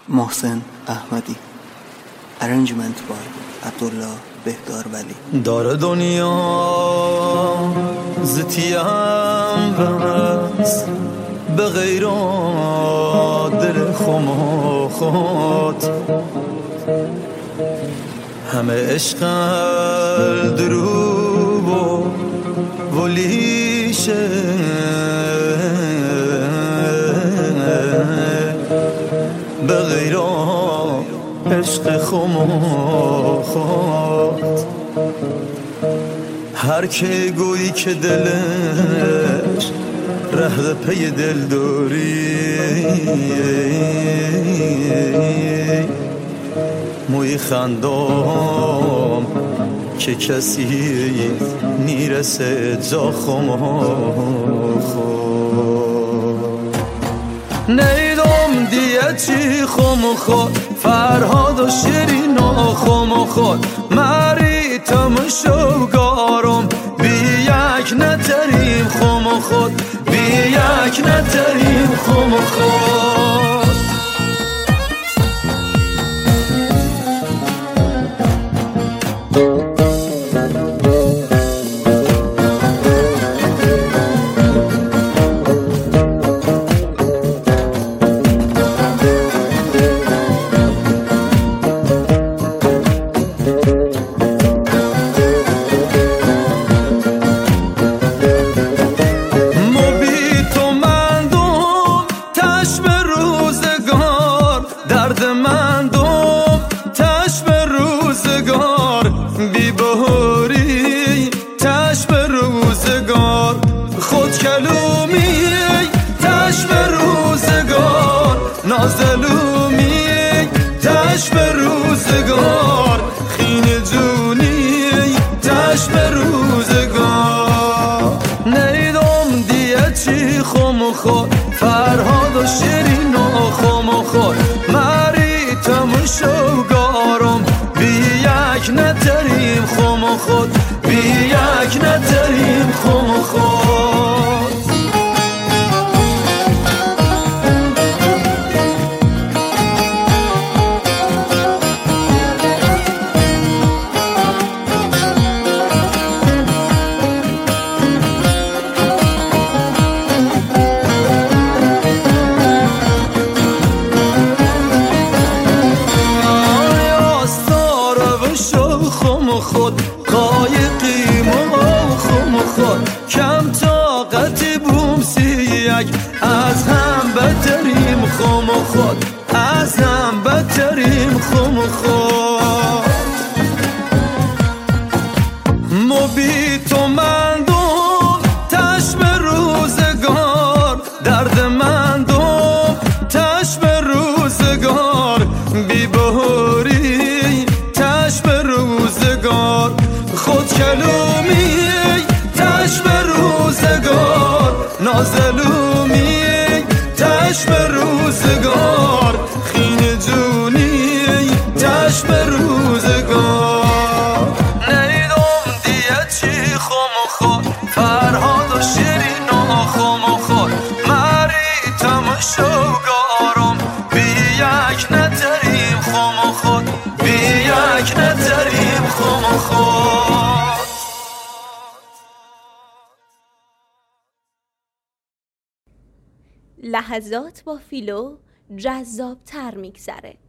محسن احمدی. Arrangement by عبدالله بهدار ولی. داره دنیا زتیم بس به غیر دل خم خود همه عشق دروب و ولیشه به غیر عشق خم خود هر که گویی که دلش ره پی دل داری موی خندام که کسی نیرسه جا خم خود نیدم دیگه چی خم خود فرهاد و شیرین و خم خود مری تمشوگارم بی یک نتریم خم خود بی یک نتریم خم خود بی بهاری تش به روزگار خود کلومی تش به روزگار نازلومی تش به روزگار خین جونی تش به روزگار نیدم دیگه چی خم خود فرهاد و شیرین و خم خود مری تمشوگارم بی یک نتریم خم خود بی یک نتریم خم خود خود قایقیم و خم خود کم طاقتی بوم سیگ از هم بتریم خم خود از هم بتریم خم خود مبیت و مندم تش به روزگار درد مندم تش به روزگار بی بهاری تش به روزگار خود کلومی تش به روزگار نازلومی تش به روزگار خین جونی تش به روزگار نیدم دیگه چی خم خود فرهاد و شیرین و خم خود مری تمشوگارم بی یک نتریم خم خود بی یک نتریم خم خود لحظات با فیلو جذاب تر میگذره.